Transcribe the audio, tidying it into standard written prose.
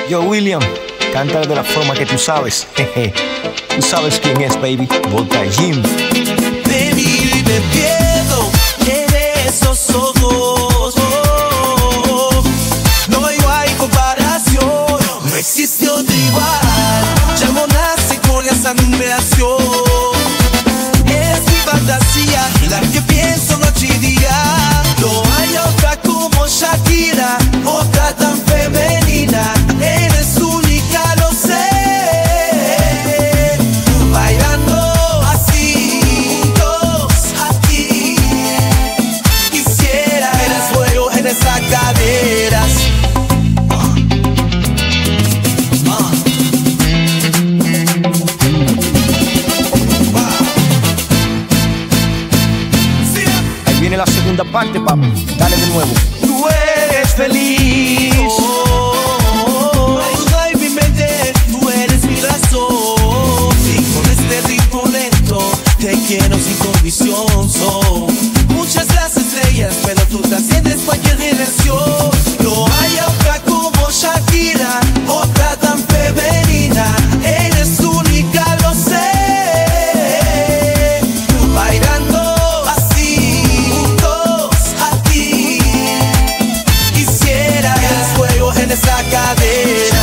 Yo, William, cántale de la forma que tú sabes. Jeje. Tú sabes quién es, baby. Volta Jim. Baby, me pierdo en esos ojos. No hay comparación, no existe otro igual. Ya no nace con esa numeración. Es mi fantasía, la que pienso noche y día. No hay otra como Shakira, otra tan femenina. Eres única, lo sé. Bailando así, juntos aquí. Quisiera ver el fuego en esas caderas. Ahí viene la segunda parte, papi. Dale de nuevo. Tú eres feliz. Ayuda en mi mente, tú eres mi razón. Y con este ritmo lento te quiero sin condición. Son muchas las estrellas, pero tú trasciendes cualquier dirección. No hay otra como Shakira, otra tan femenina. Eres única, lo sé. Bailando así, juntos a ti. Quisiera ver el fuego en esa cadera.